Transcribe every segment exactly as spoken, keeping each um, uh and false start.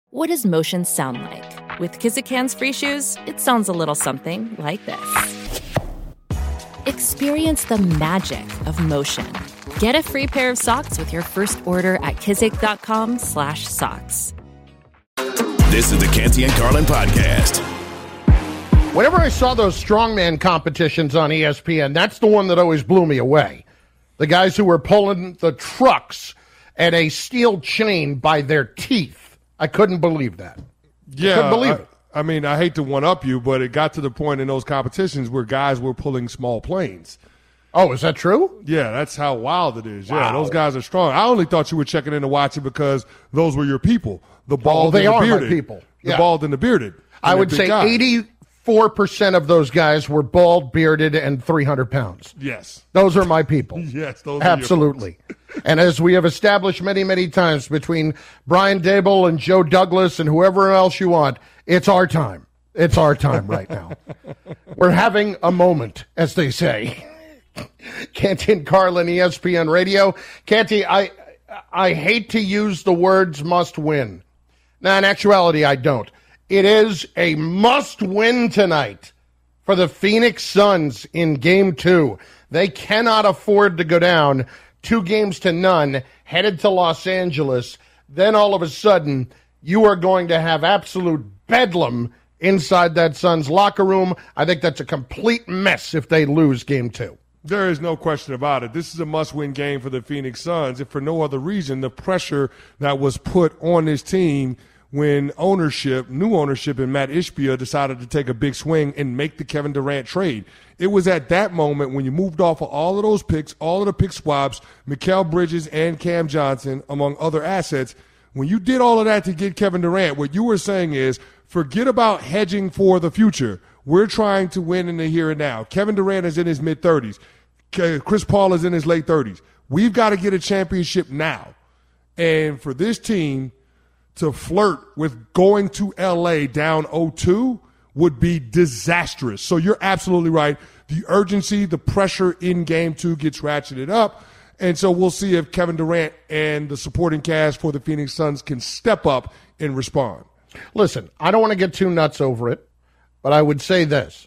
What does motion sound like? With Kizik Hands Free Shoes, it sounds a little something like this. Experience the magic of motion. Get a free pair of socks with your first order at kizik.com slash socks. This is the Canty and Carlin podcast. Whenever I saw those strongman competitions on E S P N, that's the one that always blew me away. The guys who were pulling the trucks at a steel chain by their teeth. I couldn't believe that. Yeah, I couldn't believe I, it. I mean, I hate to one-up you, but it got to the point in those competitions where guys were pulling small planes. Oh, is that true? Yeah, that's how wild it is. Wow. Yeah, those guys are strong. I only thought you were checking in to watch it because those were your people. The bald oh, they and the are bearded. My people. The yeah. bald and the bearded. And I would say guys. eighty-four percent of those guys were bald, bearded, and three hundred pounds. Yes. Those are my people. Yes, those Absolutely. Are your And as we have established many, many times between Brian Dable and Joe Douglas and whoever else you want, it's our time. It's our time right now. We're having a moment, as they say. Canty and Carlin, E S P N Radio. Canty, I, I hate to use the words must win. Now, in actuality, I don't. It is a must win tonight for the Phoenix Suns in game two. They cannot afford to go down two games to none, headed to Los Angeles. Then all of a sudden, you are going to have absolute bedlam inside that Suns locker room. I think that's a complete mess if they lose game two. There is no question about it. This is a must-win game for the Phoenix Suns, if for no other reason, the pressure that was put on this team when ownership, new ownership in Matt Ishbia decided to take a big swing and make the Kevin Durant trade. It was at that moment when you moved off of all of those picks, all of the pick swaps, Mikal Bridges and Cam Johnson, among other assets. When you did all of that to get Kevin Durant, what you were saying is, forget about hedging for the future. We're trying to win in the here and now. Kevin Durant is in his mid-thirties. Chris Paul is in his late thirties. We've got to get a championship now. And for this team to flirt with going to L A down oh two would be disastrous. So you're absolutely right. The urgency, the pressure in game two gets ratcheted up. And so we'll see if Kevin Durant and the supporting cast for the Phoenix Suns can step up and respond. Listen, I don't want to get too nuts over it, but I would say this.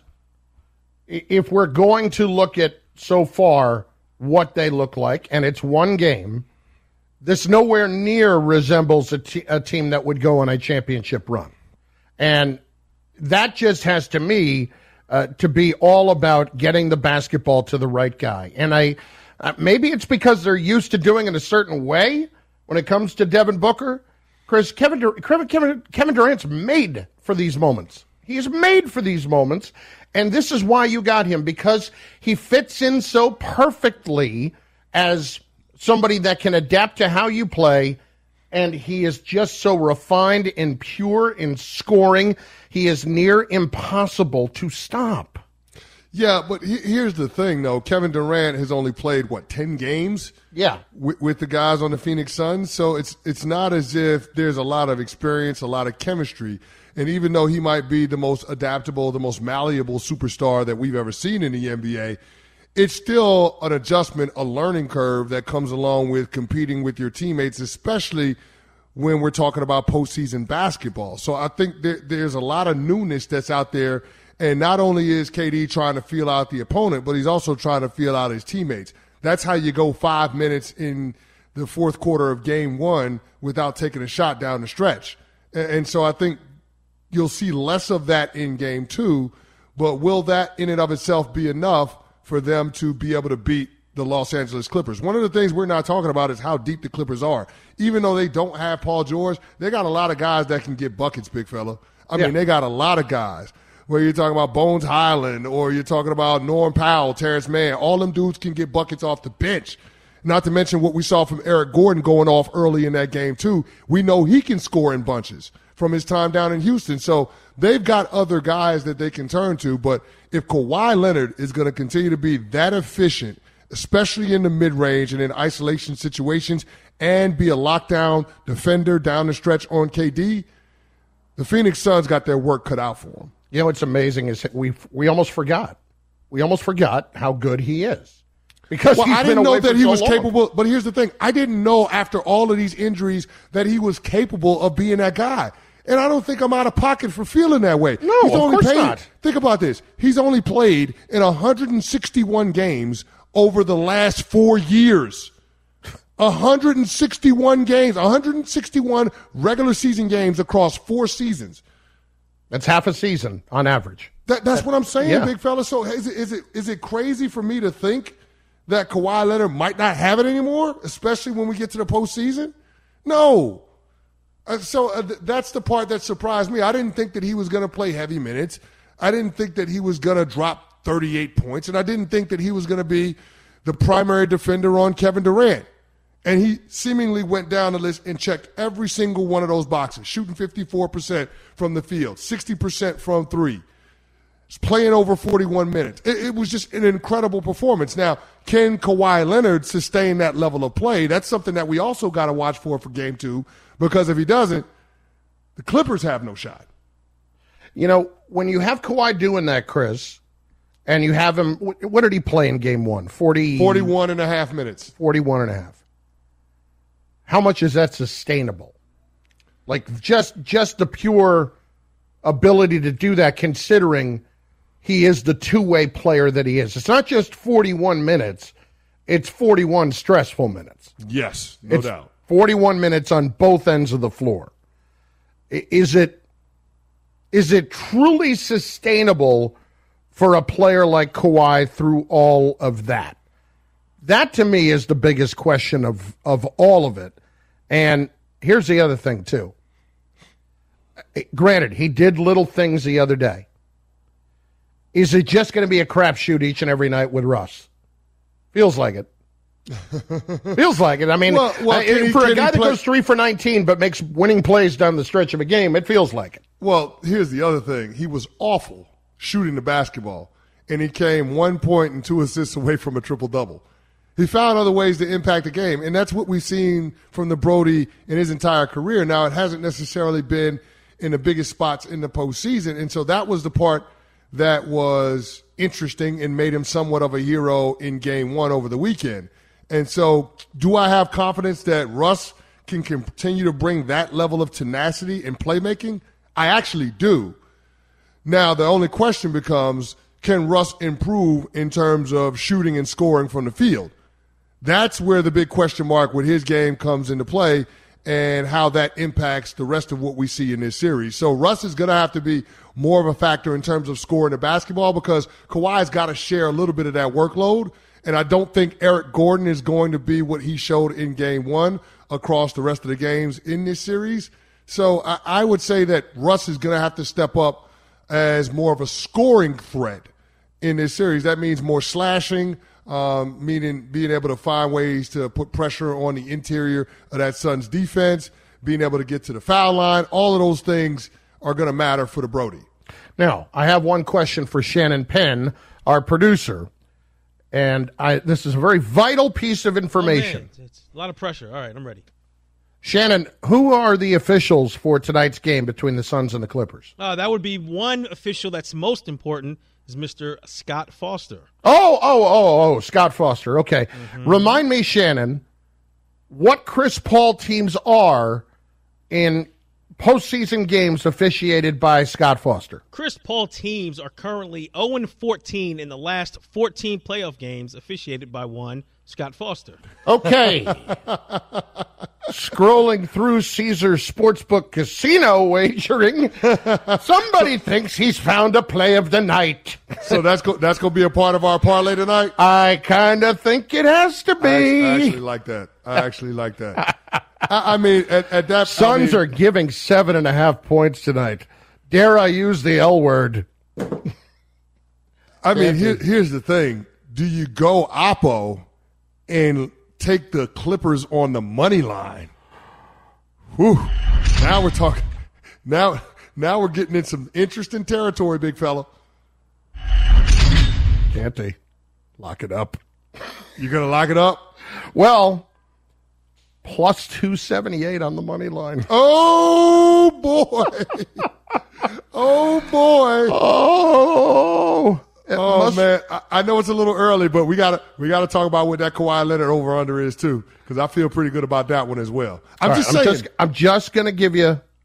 If we're going to look at so far what they look like, and it's one game, this nowhere near resembles a, t- a team that would go on a championship run. And that just has, to me, uh, to be all about getting the basketball to the right guy. And I uh, maybe it's because they're used to doing it a certain way when it comes to Devin Booker. Chris, Kevin, Dur- Kevin, Kevin Durant's made for these moments. He's made for these moments. And this is why you got him, because he fits in so perfectly as somebody that can adapt to how you play, and he is just so refined and pure in scoring. He is near impossible to stop. Yeah, but he, here's the thing, though. Kevin Durant has only played, what, ten games? Yeah. With, with the guys on the Phoenix Suns. So it's it's not as if there's a lot of experience, a lot of chemistry. And even though he might be the most adaptable, the most malleable superstar that we've ever seen in the N B A, it's still an adjustment, a learning curve that comes along with competing with your teammates, especially when we're talking about postseason basketball. So I think there, there's a lot of newness that's out there. And not only is K D trying to feel out the opponent, but he's also trying to feel out his teammates. That's how you go five minutes in the fourth quarter of game one without taking a shot down the stretch. And, and so I think you'll see less of that in game two, but will that in and of itself be enough for them to be able to beat the Los Angeles Clippers? One of the things we're not talking about is how deep the Clippers are. Even though they don't have Paul George, they got a lot of guys that can get buckets, big fella. I yeah. mean, they got a lot of guys. Whether you're talking about Bones Highland or you're talking about Norm Powell, Terrence Mann, all them dudes can get buckets off the bench. Not to mention what we saw from Eric Gordon going off early in that game, too. We know he can score in bunches from his time down in Houston. So they've got other guys that they can turn to. But if Kawhi Leonard is going to continue to be that efficient, especially in the mid-range and in isolation situations, and be a lockdown defender down the stretch on K D, the Phoenix Suns got their work cut out for them. You know what's amazing is we we almost forgot. We almost forgot how good he is. Because well, he's I didn't been know away that for he so was long. capable. But here's the thing. I didn't know after all of these injuries that he was capable of being that guy. And I don't think I'm out of pocket for feeling that way. No, He's of only course paid, not. Think about this. He's only played in one hundred sixty-one games over the last four years. one hundred sixty-one games, one hundred sixty-one regular season games across four seasons. That's half a season on average. That, that's what I'm saying, yeah. big fella. So is it, is it is it crazy for me to think that Kawhi Leonard might not have it anymore, especially when we get to the postseason? No. Uh, so uh, th- that's the part that surprised me. I didn't think that he was going to play heavy minutes. I didn't think that he was going to drop thirty-eight points, and I didn't think that he was going to be the primary defender on Kevin Durant. And he seemingly went down the list and checked every single one of those boxes, shooting fifty-four percent from the field, sixty percent from three, playing over forty-one minutes. It, it was just an incredible performance. Now, can Kawhi Leonard sustain that level of play? That's something that we also got to watch for for game two, because if he doesn't, the Clippers have no shot. You know, when you have Kawhi doing that, Chris, and you have him, what did he play in game one? forty, forty-one and a half minutes. forty-one and a half. How much is that sustainable? Like just just the pure ability to do that, considering he is the two-way player that he is. It's not just forty-one minutes. It's forty-one stressful minutes. Yes, no it's doubt. forty-one minutes on both ends of the floor. Is it is it truly sustainable for a player like Kawhi through all of that? That, to me, is the biggest question of, of all of it. And here's the other thing, too. Granted, he did little things the other day. Is it just going to be a crapshoot each and every night with Russ? Feels like it. Feels like it. I mean, well, well, I, he, for a guy that play- goes three for nineteen but makes winning plays down the stretch of a game, it feels like it. Well, here's the other thing. He was awful shooting the basketball, and he came one point and two assists away from a triple-double. He found other ways to impact the game, and that's what we've seen from the Brody in his entire career. Now, it hasn't necessarily been in the biggest spots in the postseason, and so that was the part that was interesting and made him somewhat of a hero in game one over the weekend. And so do I have confidence that Russ can continue to bring that level of tenacity and playmaking? I actually do. Now, the only question becomes, can Russ improve in terms of shooting and scoring from the field? That's where the big question mark with his game comes into play, and how that impacts the rest of what we see in this series. So Russ is going to have to be more of a factor in terms of scoring the basketball, because Kawhi's got to share a little bit of that workload. And I don't think Eric Gordon is going to be what he showed in game one across the rest of the games in this series. So I, I would say that Russ is going to have to step up as more of a scoring threat in this series. That means more slashing, um, meaning being able to find ways to put pressure on the interior of that Suns defense, being able to get to the foul line. All of those things are going to matter for the Brody. Now, I have one question for Shannon Penn, our producer. And I, this is a very vital piece of information. Oh, man. It's a lot of pressure. All right, I'm ready. Shannon, who are the officials for tonight's game between the Suns and the Clippers? Uh, that would be one official that's most important is Mister Scott Foster. Oh, oh, oh, oh, Scott Foster. Okay. Mm-hmm. Remind me, Shannon, what Chris Paul teams are in postseason games officiated by Scott Foster. Chris Paul teams are currently oh and fourteen in the last fourteen playoff games officiated by one Scott Foster. Okay. Scrolling through Caesars Sportsbook Casino wagering, somebody thinks he's found a play of the night. So that's go- that's going to be a part of our parlay tonight? I kind of think it has to be. I, I actually like that. I actually like that. I, I mean, at, at that Suns I mean, are giving seven and a half points tonight. Dare I use the L word? I mean, here, here's the thing. Do you go Oppo and take the Clippers on the money line? Whew. Now we're talking. Now, now we're getting in some interesting territory, big fella. Can't they lock it up? You gonna lock it up? Well, plus two seventy-eight on the money line. Oh boy! Oh boy! Oh. It Oh must, man, I, I know it's a little early, but we gotta we gotta talk about what that Kawhi Leonard over under is too, because I feel pretty good about that one as well. I'm right, just I'm saying. just, I'm just gonna give you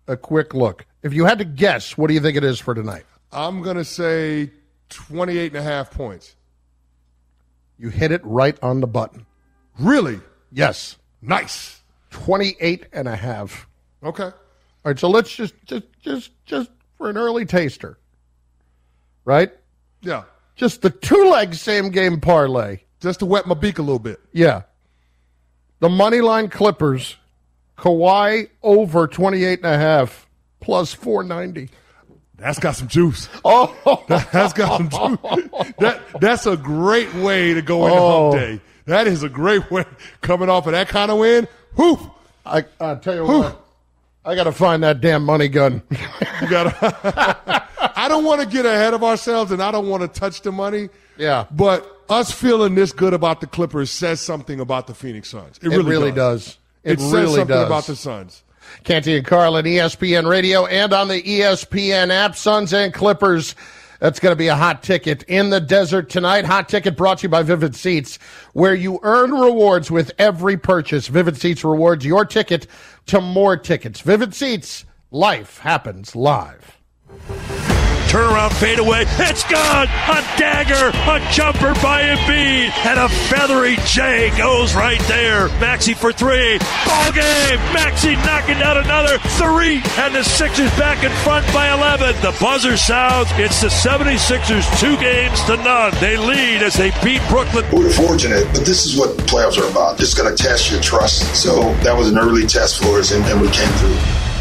a quick look. If you had to guess, what do you think it is for tonight? I'm going to say twenty-eight and a half points. You hit it right on the button. Really? Yes. Nice. twenty-eight and a half. Okay. All right, so let's just, just, just, just for an early taster, right? Yeah. Just the two-leg same-game parlay. Just to wet my beak a little bit. Yeah. The Moneyline Clippers, Kawhi over twenty-eight and a half, plus four ninety. That's got some juice. Oh, that's got some juice. That that's a great way to go into oh. hump day. That is a great way coming off of that kind of win. Whoop! I I tell you Whew. what, I got to find that damn money gun. You gotta. I don't want to get ahead of ourselves, and I don't want to touch the money. Yeah, but us feeling this good about the Clippers says something about the Phoenix Suns. It, it really, really does. does. It, it really says something does. about the Suns. Canty and Carlin, E S P N Radio, and on the E S P N app, Suns and Clippers. That's going to be a hot ticket in the desert tonight. Hot ticket brought to you by Vivid Seats, where you earn rewards with every purchase. Vivid Seats rewards your ticket to more tickets. Vivid Seats, life happens live. Turnaround fadeaway. It's gone. A dagger. A jumper by Embiid. And a feathery J goes right there. Maxey for three. Ball game. Maxey knocking down another three. And the Sixers back in front by eleven. The buzzer sounds. It's the seventy-sixers two games to none. They lead as they beat Brooklyn. We're fortunate, but this is what the playoffs are about. It's going to test your trust. So that was an early test for us, and, and we came through.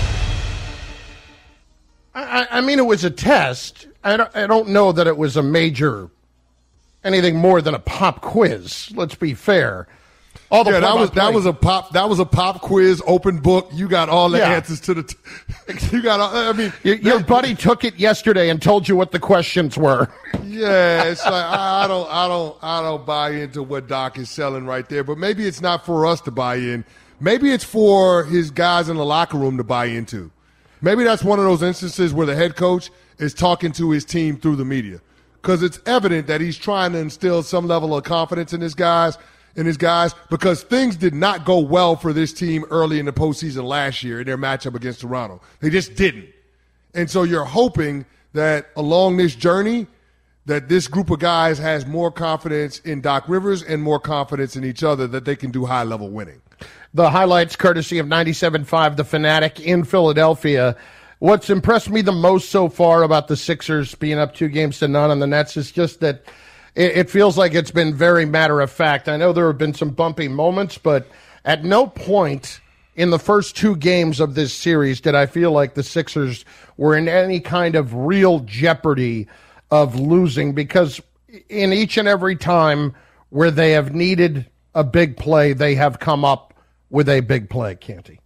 I, I mean, it was a test. I don't, I don't know that it was a major, anything more than a pop quiz. Let's be fair. All the yeah, that was that was a pop that was a pop quiz, open book. You got all the yeah. answers to the. T- you got. All, I mean, your, your buddy took it yesterday and told you what the questions were. Yeah, it's like I, I don't, I don't, I don't buy into what Doc is selling right there. But maybe it's not for us to buy in. Maybe it's for his guys in the locker room to buy into. Maybe that's one of those instances where the head coach is talking to his team through the media, because it's evident that he's trying to instill some level of confidence in his guys, in his guys, because things did not go well for this team early in the postseason last year in their matchup against Toronto. They just didn't. And so you're hoping that along this journey that this group of guys has more confidence in Doc Rivers and more confidence in each other that they can do high-level winning. The highlights courtesy of ninety-seven point five The Fanatic in Philadelphia. What's impressed me the most so far about the Sixers being up two games to none on the Nets is just that it, it feels like it's been very matter of fact. I know there have been some bumpy moments, but at no point in the first two games of this series did I feel like the Sixers were in any kind of real jeopardy of losing, because in each and every time where they have needed a big play, they have come up with a big play, Canty.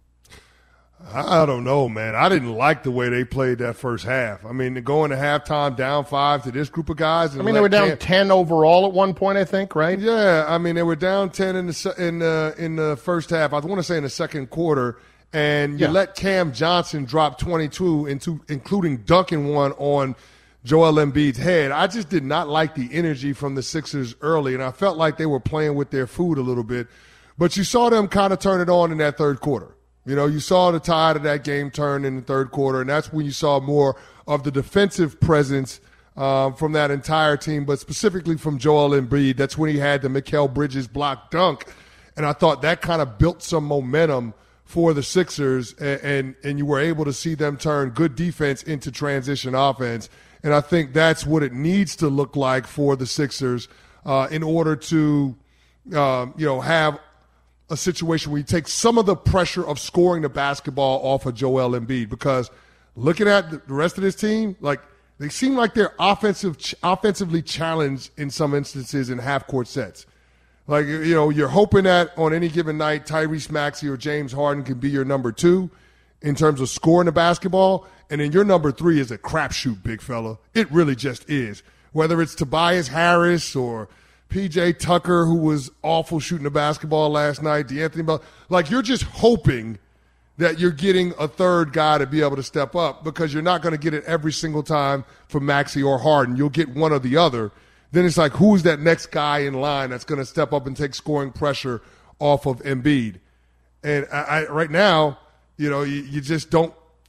I don't know, man. I didn't like the way they played that first half. I mean, going to halftime down five to this group of guys. And I mean, they were down Cam- ten overall at one point, I think, right? Yeah, I mean, they were down ten in the in the in the first half. I want to say in the second quarter, and you yeah. let Cam Johnson drop twenty-two, into including dunking one on Joel Embiid's head. I just did not like the energy from the Sixers early, and I felt like they were playing with their food a little bit. But you saw them kind of turn it on in that third quarter. You know, you saw the tide of that game turn in the third quarter, and that's when you saw more of the defensive presence um, from that entire team, but specifically from Joel Embiid. That's when he had the Mikal Bridges block dunk, and I thought that kind of built some momentum for the Sixers, and, and, and you were able to see them turn good defense into transition offense. And I think that's what it needs to look like for the Sixers uh, in order to, um, you know, have a situation where you take some of the pressure of scoring the basketball off of Joel Embiid, because looking at the rest of this team, like they seem like they're offensive, offensively challenged in some instances in half-court sets. Like, you know, you're hoping that on any given night, Tyrese Maxey or James Harden can be your number two in terms of scoring the basketball, and then your number three is a crapshoot, big fella. It really just is. Whether it's Tobias Harris or P J Tucker, who was awful shooting the basketball last night, DeAnthony Bell. Like, you're just hoping that you're getting a third guy to be able to step up, because you're not going to get it every single time from Maxey or Harden. You'll get one or the other. Then it's like, who's that next guy in line that's going to step up and take scoring pressure off of Embiid? And I, I, right now, you know, you, you just don't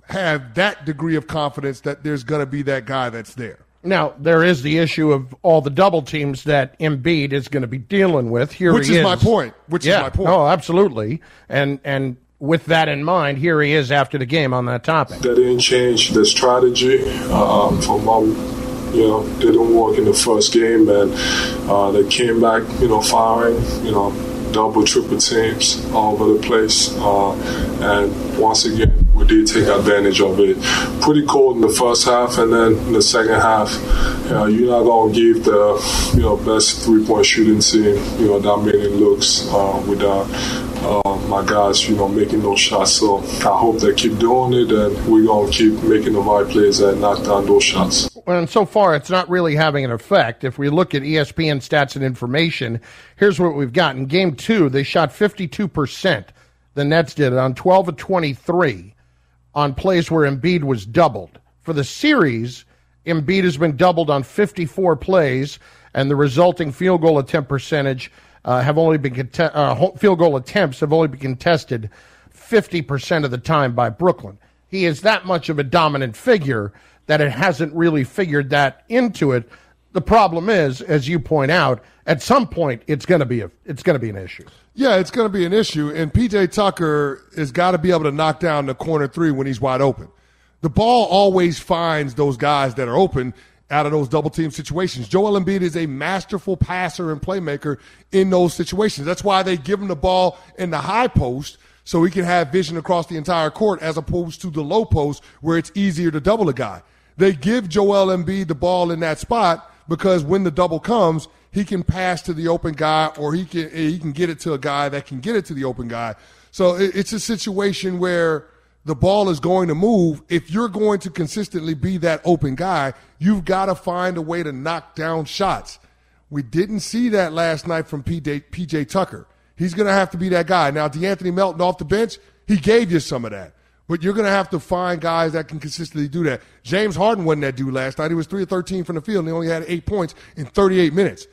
have that degree of confidence that there's going to be that guy that's there. Now, there is the issue of all the double teams that Embiid is going to be dealing with. Here Which he is, is my point. Which yeah, is my point. Oh, absolutely. And and with that in mind, here he is after the game on that topic. That didn't change the strategy um, from my, you know, didn't work in the first game, and uh, they came back, you know, firing, you know, double, triple teams all over the place. Uh, and once again, we did take advantage of it. Pretty cold in the first half, and then in the second half, uh, you're not going to give the, you know, best three-point shooting team, you know, that many looks uh, without uh, my guys, you know, making those shots. So I hope they keep doing it, and we're going to keep making the right plays and knock down those shots. And so far, it's not really having an effect. If we look at E S P N stats and information, here's what we've got. In game two, they shot fifty-two percent. The Nets did it on twelve of twenty-three on plays where Embiid was doubled. For the series, Embiid has been doubled on fifty-four plays, and the resulting field goal attempt percentage uh, have only been cont- uh, field goal attempts have only been contested fifty percent of the time by Brooklyn. He is that much of a dominant figure that it hasn't really figured that into it. The problem is, as you point out, at some point it's going to be a it's going to be an issue. Yeah, it's going to be an issue, and P J Tucker has got to be able to knock down the corner three when he's wide open. The ball always finds those guys that are open out of those double team situations. Joel Embiid is a masterful passer and playmaker in those situations. That's why they give him the ball in the high post, so he can have vision across the entire court, as opposed to the low post where it's easier to double a guy. They give Joel Embiid the ball in that spot because when the double comes, he can pass to the open guy, or he can he can get it to a guy that can get it to the open guy. So it's a situation where the ball is going to move. If you're going to consistently be that open guy, you've got to find a way to knock down shots. We didn't see that last night from P J Tucker. He's going to have to be that guy. Now, DeAnthony Melton off the bench, he gave you some of that. But you're going to have to find guys that can consistently do that. James Harden wasn't that dude last night. He was three of thirteen from the field, and he only had eight points in thirty-eight minutes.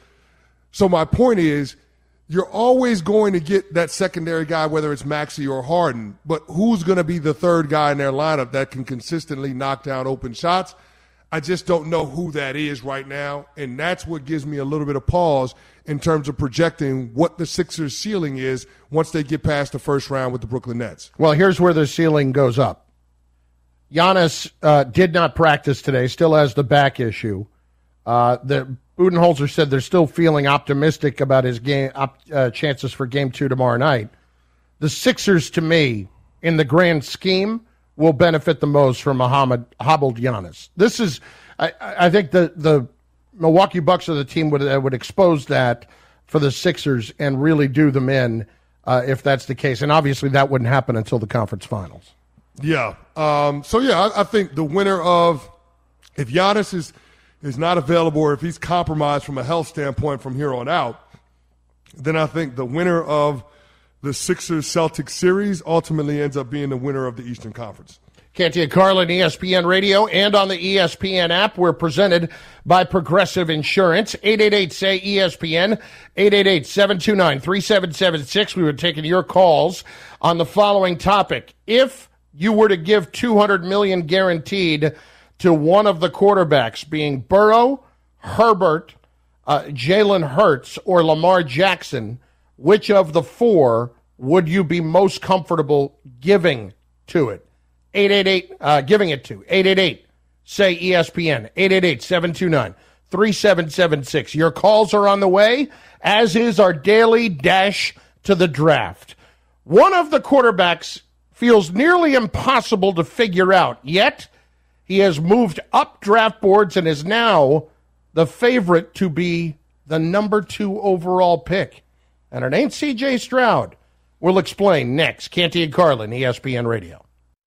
So my point is, you're always going to get that secondary guy, whether it's Maxey or Harden, but who's going to be the third guy in their lineup that can consistently knock down open shots? I just don't know who that is right now, and that's what gives me a little bit of pause in terms of projecting what the Sixers' ceiling is once they get past the first round with the Brooklyn Nets. Well, here's where the ceiling goes up. Giannis uh, did not practice today, still has the back issue. Uh, the Budenholzer said they're still feeling optimistic about his game op, uh, chances for game two tomorrow night. The Sixers, to me, in the grand scheme, will benefit the most from Muhammad hobbled Giannis. This is, I, I think the, the Milwaukee Bucks are the team would, that would expose that for the Sixers and really do them in uh, if that's the case. And obviously that wouldn't happen until the conference finals. Yeah. Um, so, yeah, I, I think the winner of, if Giannis is, is not available, or if he's compromised from a health standpoint from here on out, then I think the winner of the Sixers-Celtics series ultimately ends up being the winner of the Eastern Conference. Canty and Carlin, E S P N Radio, and on the E S P N app. We're presented by Progressive Insurance. eight eight eight, S A Y, E S P N, eight eight eight, seven two nine, three seven seven six. We were taking your calls on the following topic. If you were to give two hundred million dollars guaranteed to one of the quarterbacks, being Burrow, Herbert, uh, Jalen Hurts, or Lamar Jackson, which of the four would you be most comfortable giving to it? eight eight eight, uh, giving it to. eight eight eight, S A Y, E S P N, eight eight eight, seven two nine, three seven seven six. Your calls are on the way, as is our daily dash to the draft. One of the quarterbacks feels nearly impossible to figure out, yet he has moved up draft boards and is now the favorite to be the number two overall pick. And it ain't C J Stroud. We'll explain next. Canty and Carlin, E S P N Radio.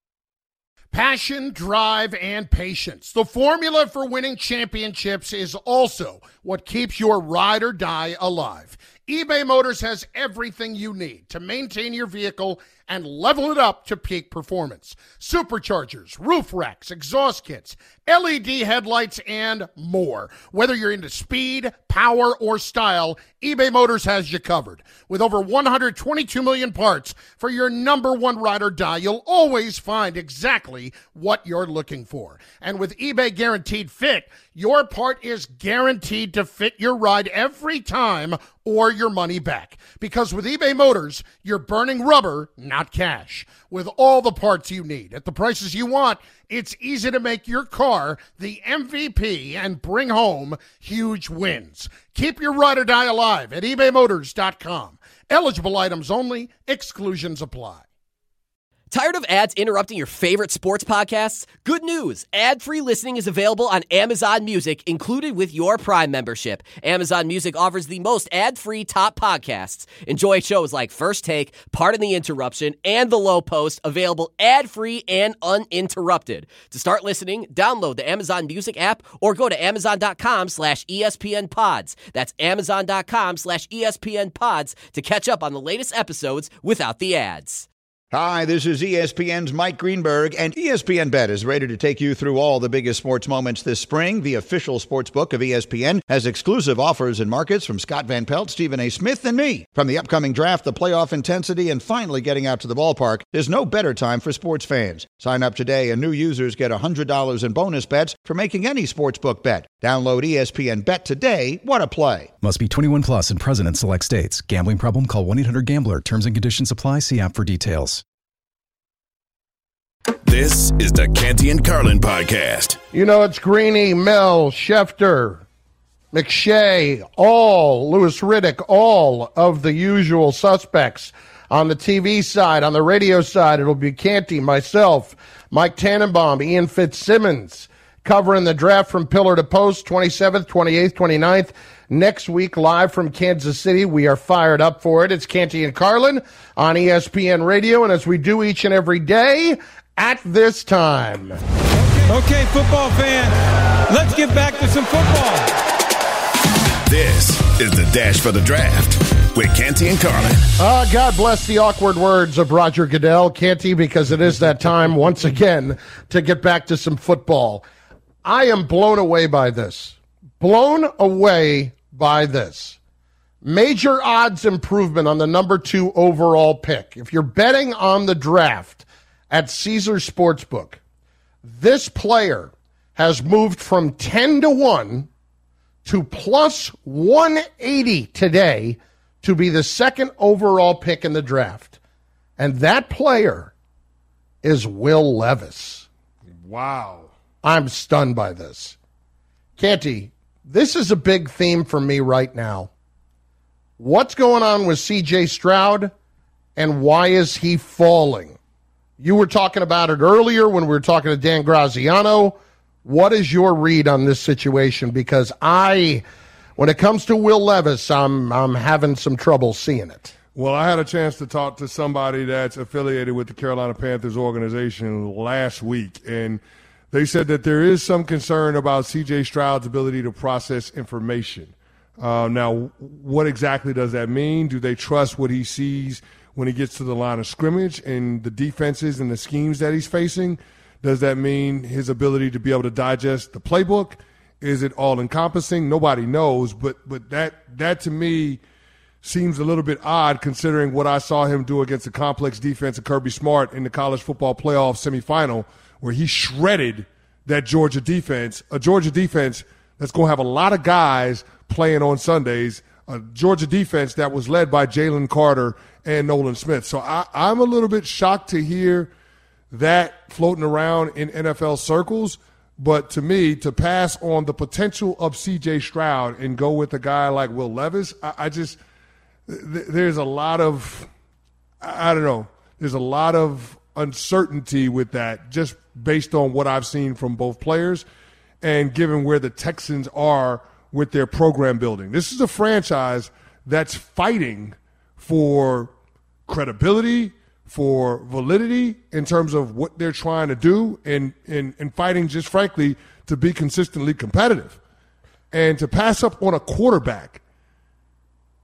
Passion, drive, and patience. The formula for winning championships is also what keeps your ride or die alive. eBay Motors has everything you need to maintain your vehicle and level it up to peak performance. Superchargers, roof racks, exhaust kits, L E D headlights, and more. Whether you're into speed, power, or style, eBay Motors has you covered. With over one hundred twenty-two million parts for your number one ride or die, you'll always find exactly what you're looking for. And with eBay Guaranteed Fit, your part is guaranteed to fit your ride every time or your money back. Because with eBay Motors, you're burning rubber, not cash. With all the parts you need at the prices you want, it's easy to make your car the M V P and bring home huge wins. Keep your ride or die alive at ebay motors dot com. Eligible items only. Exclusions apply. Tired of ads interrupting your favorite sports podcasts? Good news! Ad-free listening is available on Amazon Music, included with your Prime membership. Amazon Music offers the most ad-free top podcasts. Enjoy shows like First Take, Pardon the Interruption, and The Low Post, available ad-free and uninterrupted. To start listening, download the Amazon Music app or go to amazon.com slash ESPN pods. That's amazon.com slash ESPN pods to catch up on the latest episodes without the ads. Hi, this is E S P N's Mike Greenberg, and E S P N Bet is ready to take you through all the biggest sports moments this spring. The official sports book of E S P N has exclusive offers and markets from Scott Van Pelt, Stephen A. Smith, and me. From the upcoming draft, the playoff intensity, and finally getting out to the ballpark, there's no better time for sports fans. Sign up today, and new users get one hundred dollars in bonus bets for making any sportsbook bet. Download E S P N Bet today. What a play. Must be twenty-one plus and present in select states. Gambling problem? Call one eight hundred gambler. Terms and conditions apply. See app for details. This is the Canty and Carlin podcast. You know, it's Greeny, Mel, Schefter, McShay, all, Louis Riddick, all of the usual suspects. On the T V side, on the radio side, it'll be Canty, myself, Mike Tannenbaum, Ian Fitzsimmons, covering the draft from pillar to post, twenty-seventh, twenty-eighth, twenty-ninth. Next week, live from Kansas City. We are fired up for it. It's Canty and Carlin on E S P N Radio, and as we do each and every day, at this time. Okay, football fan, let's get back to some football. This is the Dash for the Draft with Canty and Carlin. Uh, God bless the awkward words of Roger Goodell, Canty, because it is that time once again to get back to some football. I am blown away by this. Blown away by this. Major odds improvement on the number two overall pick. If you're betting on the draft at Caesars Sportsbook, this player has moved from ten to one to plus one eighty today to be the second overall pick in the draft. And that player is Will Levis. Wow. I'm stunned by this. Canty, this is a big theme for me right now. What's going on with C J Stroud, and why is he falling? You were talking about it earlier when we were talking to Dan Graziano. What is your read on this situation? Because I, when it comes to Will Levis, I'm I'm having some trouble seeing it. Well, I had a chance to talk to somebody that's affiliated with the Carolina Panthers organization last week, and they said that there is some concern about C J Stroud's ability to process information. Uh, now, what exactly does that mean? Do they trust what he sees when he gets to the line of scrimmage and the defenses and the schemes that he's facing? Does that mean his ability to be able to digest the playbook? Is it all-encompassing? Nobody knows, but but that that to me seems a little bit odd considering what I saw him do against the complex defense of Kirby Smart in the college football playoff semifinal, where he shredded that Georgia defense, a Georgia defense that's going to have a lot of guys playing on Sundays, a Georgia defense that was led by Jalen Carter and Nolan Smith. So I, I'm a little bit shocked to hear that floating around in N F L circles. But to me, to pass on the potential of C J Stroud and go with a guy like Will Levis, I, I just th- – there's a lot of – I don't know. There's a lot of uncertainty with that just based on what I've seen from both players and given where the Texans are with their program building. This is a franchise that's fighting for credibility, for validity in terms of what they're trying to do, and, and, and fighting just frankly to be consistently competitive. And to pass up on a quarterback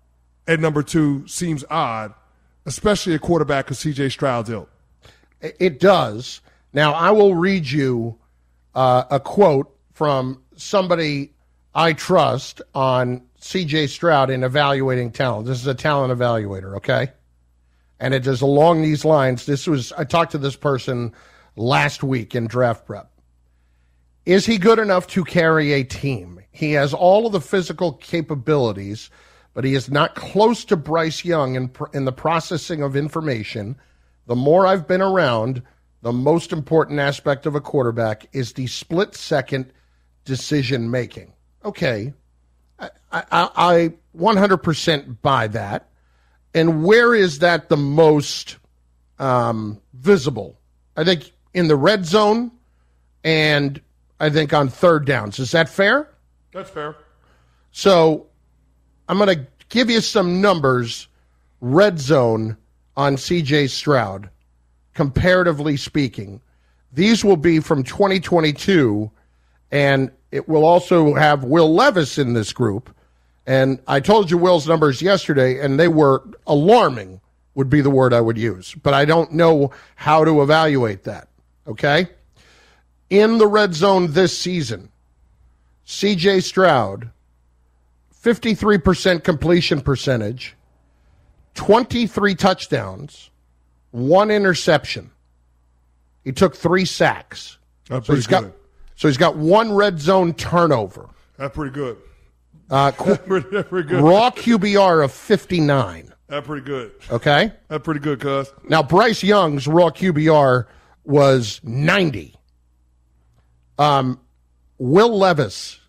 at number two seems odd, especially a quarterback of C J Stroud's ilk. It does. Now, I will read you uh, a quote from somebody I trust on C J Stroud in evaluating talent. This is a talent evaluator, okay? And it is along these lines. This was I talked to this person last week in draft prep. Is he good enough to carry a team? He has all of the physical capabilities, but he is not close to Bryce Young in, in the processing of information. The more I've been around, the most important aspect of a quarterback is the split-second decision-making. Okay, I, I, I one hundred percent buy that. And where is that the most um, visible? I think in the red zone and I think on third downs. Is that fair? That's fair. So I'm going to give you some numbers, red zone on C J Stroud, comparatively speaking. These will be from twenty twenty-two, and it will also have Will Levis in this group. And I told you Will's numbers yesterday, and they were alarming, would be the word I would use. But I don't know how to evaluate that, okay? In the red zone this season, C J Stroud, fifty-three percent completion percentage, twenty-three touchdowns, one interception. He took three sacks. That's so pretty he's good. got so he's got one red zone turnover. That's pretty good. Uh, That's pretty, that's pretty good. Raw Q B R of fifty-nine. That's pretty good. Okay? That's pretty good, cuz. Now, Bryce Young's raw Q B R was ninety. Um, Will Levis,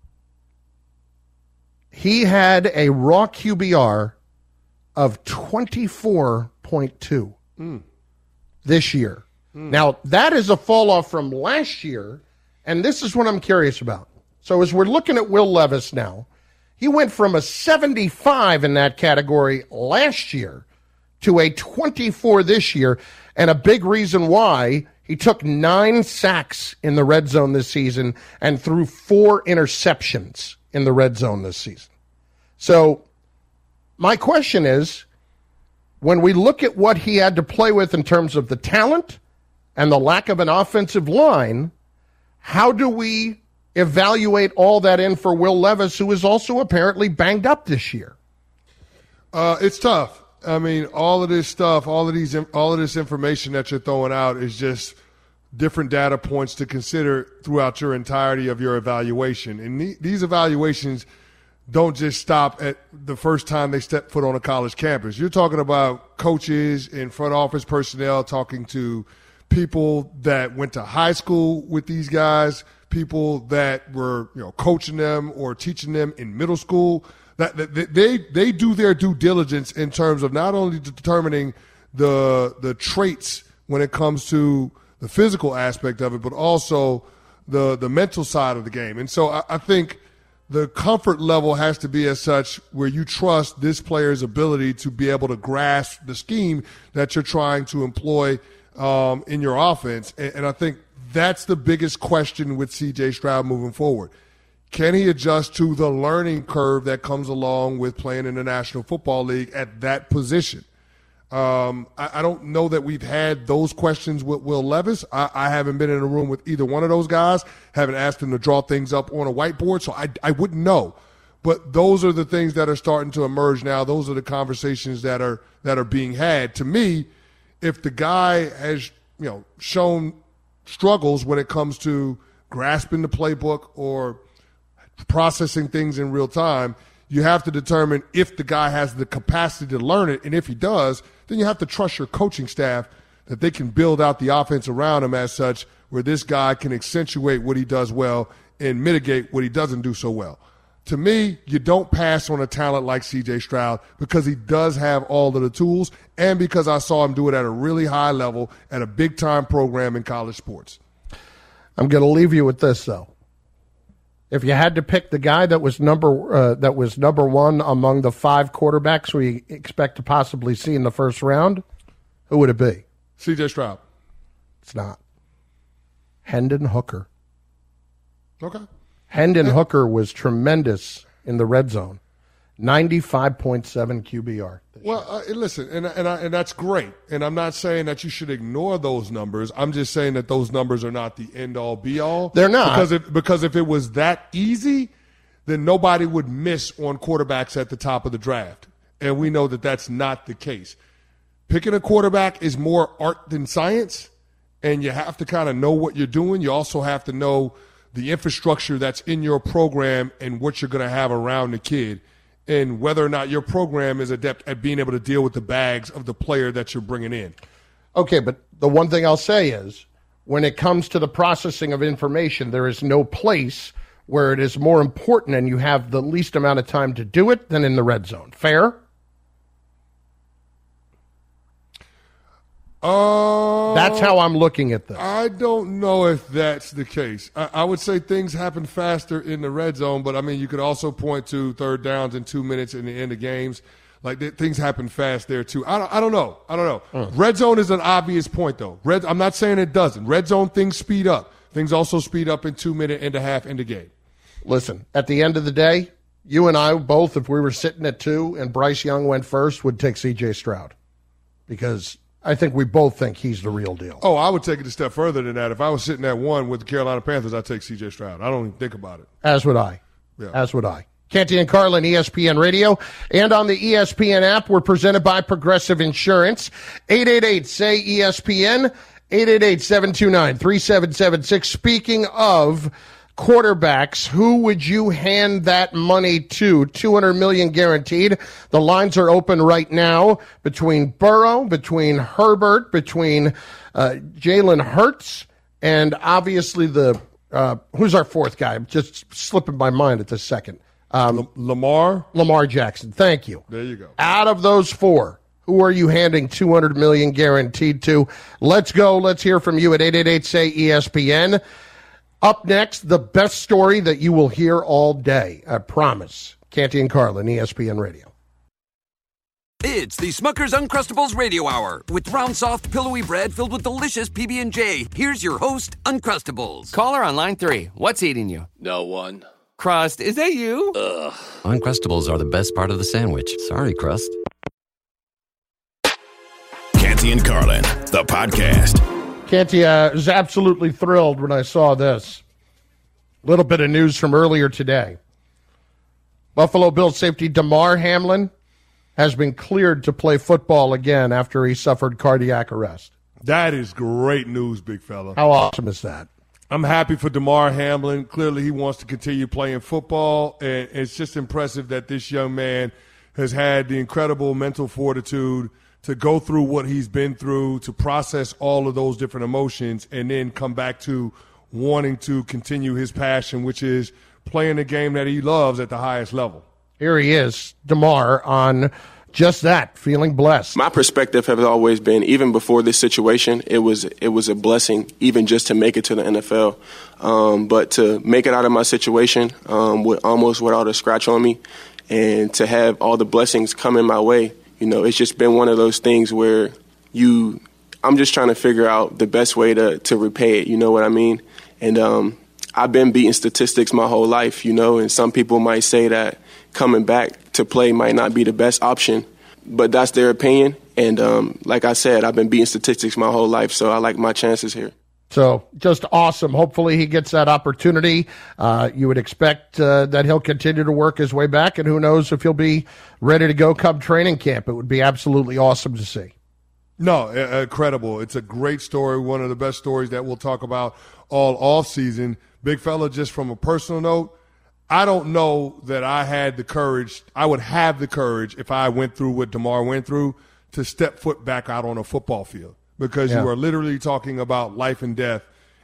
he had a raw Q B R of twenty-four point two Mm. this year. Mm. Now, that is a fall off from last year, and this is what I'm curious about. So as we're looking at Will Levis now, he went from a seventy-five in that category last year to a twenty-four this year, and a big reason why he took nine sacks in the red zone this season and threw four interceptions in the red zone this season. So my question is, when we look at what he had to play with in terms of the talent and the lack of an offensive line, how do we evaluate all that in for Will Levis, who is also apparently banged up this year? Uh, it's tough. I mean, all of this stuff, all of these, all of this information that you're throwing out is just different data points to consider throughout your entirety of your evaluation. And the, these evaluations don't just stop at the first time they step foot on a college campus. You're talking about coaches and front office personnel, talking to people that went to high school with these guys, people that were, you know, coaching them or teaching them in middle school. That, that they they do their due diligence in terms of not only determining the the traits when it comes to the physical aspect of it, but also the the mental side of the game. And so I, I think the comfort level has to be as such where you trust this player's ability to be able to grasp the scheme that you're trying to employ um, in your offense. And, and I think that's the biggest question with C J Stroud moving forward. Can he adjust to the learning curve that comes along with playing in the National Football League at that position? Um, I, I don't know that we've had those questions with Will Levis. I, I haven't been in a room with either one of those guys, haven't asked him to draw things up on a whiteboard, so I, I wouldn't know. But those are the things that are starting to emerge now. Those are the conversations that are that are being had. To me, if the guy has, you know, shown struggles when it comes to grasping the playbook or processing things in real time, you have to determine if the guy has the capacity to learn it. And if he does, then you have to trust your coaching staff that they can build out the offense around him as such where this guy can accentuate what he does well and mitigate what he doesn't do so well. To me, you don't pass on a talent like C J Stroud because he does have all of the tools and because I saw him do it at a really high level at a big-time program in college sports. I'm going to leave you with this, though. If you had to pick the guy that was number uh, that was number one among the five quarterbacks we expect to possibly see in the first round, who would it be? C J Stroud. It's not. Hendon Hooker. Okay. Hendon Hooker was tremendous in the red zone. ninety-five point seven Q B R. Well, uh, listen, and and, I, and that's great. And I'm not saying that you should ignore those numbers. I'm just saying that those numbers are not the end-all, be-all. They're not. Because if, because if it was that easy, then nobody would miss on quarterbacks at the top of the draft. And we know that that's not the case. Picking a quarterback is more art than science, and you have to kind of know what you're doing. You also have to know the infrastructure that's in your program and what you're going to have around the kid, and whether or not your program is adept at being able to deal with the bags of the player that you're bringing in. Okay, but the one thing I'll say is when it comes to the processing of information, there is no place where it is more important and you have the least amount of time to do it than in the red zone. Fair? Uh, that's how I'm looking at this. I don't know if that's the case. I, I would say things happen faster in the red zone, but, I mean, you could also point to third downs in two minutes in the end of games. Like, th- things happen fast there, too. I don't, I don't know. I don't know. Mm. Red zone is an obvious point, though. Red, I'm not saying it doesn't. Red zone, things speed up. Things also speed up in two-minute and a half in the game. Listen, at the end of the day, you and I both, if we were sitting at two and Bryce Young went first, would take C J Stroud because – I think we both think he's the real deal. Oh, I would take it a step further than that. If I was sitting at one with the Carolina Panthers, I'd take C J Stroud. I don't even think about it. As would I. Yeah. As would I. Canty and Carlin, E S P N Radio, and on the E S P N app, we're presented by Progressive Insurance. eight eight eight, S A Y, E S P N, eight eight eight, seven two nine, three seven seven six. Speaking of quarterbacks, who would you hand that money to? two hundred million dollars guaranteed. The lines are open right now between Burrow, between Herbert, between uh, Jalen Hurts, and obviously the uh, who's our fourth guy? I'm just slipping my mind at this second. Um, L- Lamar? Lamar Jackson. Thank you. There you go. Out of those four, who are you handing two hundred million dollars guaranteed to? Let's go. Let's hear from you at eight eight eight, S A Y, E S P N. Up next, the best story that you will hear all day. I promise. Canty and Carlin, E S P N Radio. It's the Smucker's Uncrustables Radio Hour with round, soft, pillowy bread filled with delicious P B and J. Here's your host, Uncrustables. Caller on line three. What's eating you? No one. Crust, is that you? Ugh. Uncrustables are the best part of the sandwich. Sorry, Crust. Canty and Carlin, the podcast. Canty, I was absolutely thrilled when I saw this. A little bit of news from earlier today. Buffalo Bills safety Damar Hamlin has been cleared to play football again after he suffered cardiac arrest. That is great news, big fella. How awesome is that? I'm happy for Damar Hamlin. Clearly, he wants to continue playing football, and it's just impressive that this young man has had the incredible mental fortitude to go through what he's been through, to process all of those different emotions, and then come back to wanting to continue his passion, which is playing the game that he loves at the highest level. Here he is, Damar, on just that, feeling blessed. My perspective has always been, even before this situation, it was it was a blessing, even just to make it to the N F L. Um, but to make it out of my situation um, with almost without a scratch on me, and to have all the blessings coming my way, you know, it's just been one of those things where you, I'm just trying to figure out the best way to, to repay it, you know what I mean? And um, I've been beating statistics my whole life, you know, and some people might say that coming back to play might not be the best option, but that's their opinion. And um, like I said, I've been beating statistics my whole life, so I like my chances here. So just awesome. Hopefully he gets that opportunity. Uh, you would expect uh, that he'll continue to work his way back, and who knows if he'll be ready to go come training camp. It would be absolutely awesome to see. No, uh, incredible. It's a great story, one of the best stories that we'll talk about all offseason. Big fella, just from a personal note, I don't know that I had the courage, I would have the courage if I went through what Damar went through to step foot back out on a football field. Because yeah. you are literally talking about life and death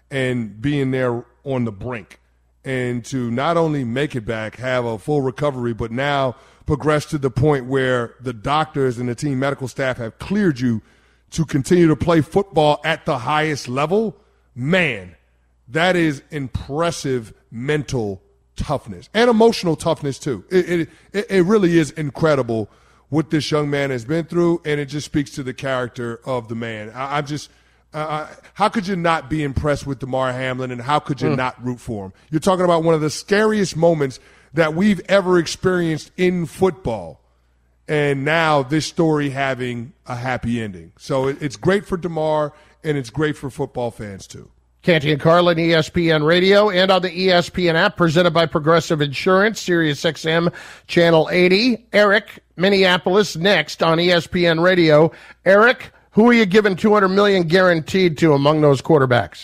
and being there on the brink. And to not only make it back, have a full recovery, but now progress to the point where the doctors and the team medical staff have cleared you to continue to play football at the highest level, man, that is impressive mental toughness and emotional toughness too. It, it, it really is incredible what this young man has been through, and it just speaks to the character of the man. I, I'm just uh, – how could you not be impressed with Damar Hamlin, and how could you mm. not root for him? You're talking about one of the scariest moments that we've ever experienced in football. And now this story having a happy ending. So it, it's great for DeMar, and it's great for football fans too. Canty and Carlin, E S P N Radio, and on the E S P N app, presented by Progressive Insurance, Sirius X M, Channel eighty. Eric, Minneapolis, next on E S P N Radio. Eric, who are you giving two hundred million dollars guaranteed to among those quarterbacks?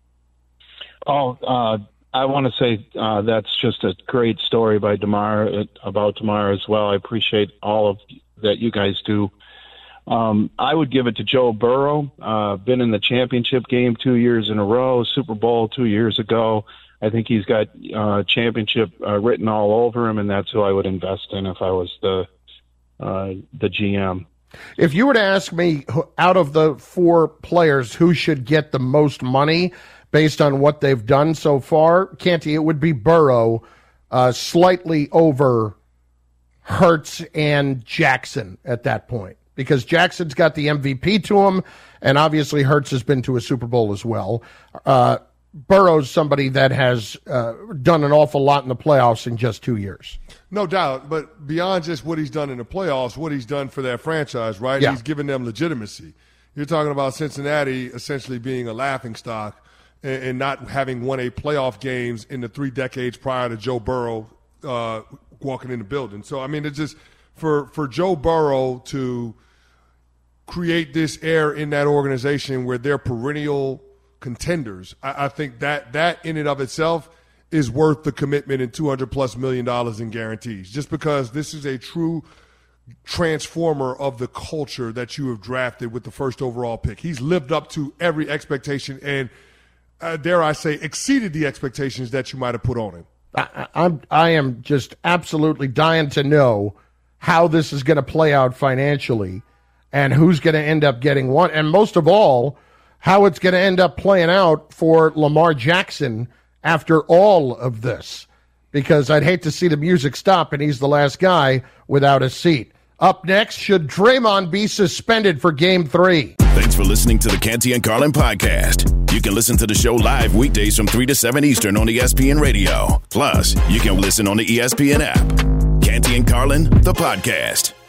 Oh, uh, I want to say uh, that's just a great story by DeMar, about DeMar as well. I appreciate all of that you guys do. Um, I would give it to Joe Burrow. Uh, been in the championship game two years in a row, Super Bowl two years ago. I think he's got uh, championship uh, written all over him, and that's who I would invest in if I was the uh, the G M. If you were to ask me, out of the four players, who should get the most money based on what they've done so far, Canty, it would be Burrow, uh, slightly over Hurts and Jackson at that point. Because Jackson's got the M V P to him, and obviously Hurts has been to a Super Bowl as well. Uh, Burrow's somebody that has uh, done an awful lot in the playoffs in just two years. No doubt, but beyond just what he's done in the playoffs, what he's done for that franchise, right? Yeah. He's given them legitimacy. You're talking about Cincinnati essentially being a laughingstock and, and not having won a playoff games in the three decades prior to Joe Burrow uh, walking in the building. So, I mean, it's just for, for Joe Burrow to create this air in that organization where they're perennial contenders, I, I think that that in and of itself is worth the commitment in two hundred plus million dollars in guarantees, just because this is a true transformer of the culture that you have drafted with the first overall pick. He's lived up to every expectation and, uh, dare I say, exceeded the expectations that you might have put on him. I, I'm, I am just absolutely dying to know how this is going to play out financially and who's going to end up getting one. And most of all, how it's going to end up playing out for Lamar Jackson after all of this. Because I'd hate to see the music stop and he's the last guy without a seat. Up next, should Draymond be suspended for game three? Thanks for listening to the Canty and Carlin podcast. You can listen to the show live weekdays from three to seven Eastern on E S P N Radio. Plus, you can listen on the E S P N app. Canty and Carlin, the podcast.